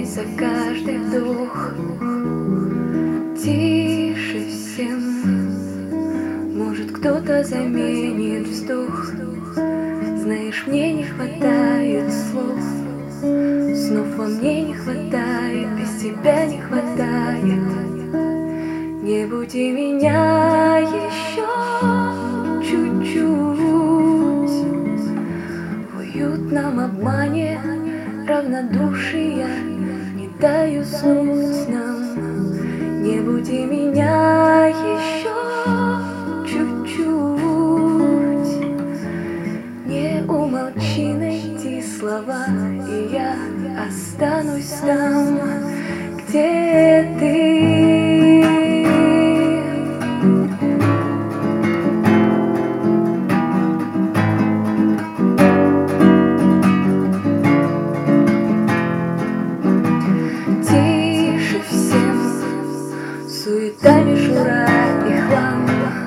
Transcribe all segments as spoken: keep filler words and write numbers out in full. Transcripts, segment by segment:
здесь за каждый вдох. Тише всем, может кто-то заменит вздох. Знаешь, мне не хватает слов, снов во мне не хватает, без тебя не хватает. Не буди меня еще чуть-чуть в уютном обмане равнодушия, не дай уснуть нам. Не буди меня еще чуть-чуть, не умолчи, найти слова, и я останусь там, где ты. Тише всем, суета, мишура и хлам.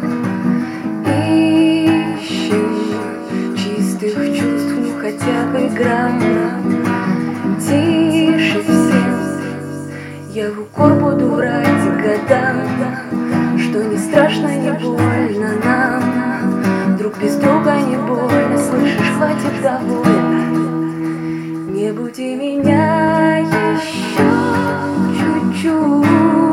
Ищем чистых чувств, ну хотя бы грамм. Тише всем, я в укор буду врать годам, что не страшно, не больно нам. Друг без друга не больно, слышишь, хватит довольно. Не буди меня еще чуть-чуть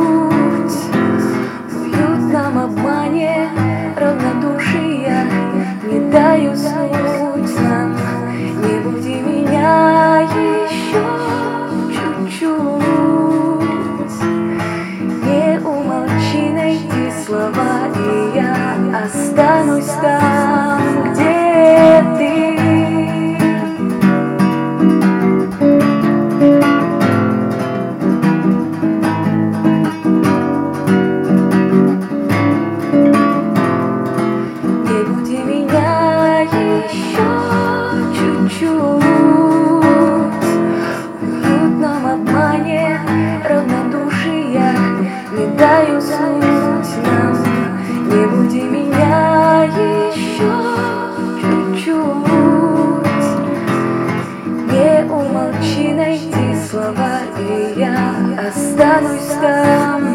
в уютном обмане равнодушия, не дай уснуть нам. Не буди меня еще чуть-чуть, не умолчи, найти слова, и я останусь там, где ты. Не дай уснуть нам, не буди меня еще чуть-чуть, не умолчи, найти слова, и я останусь там.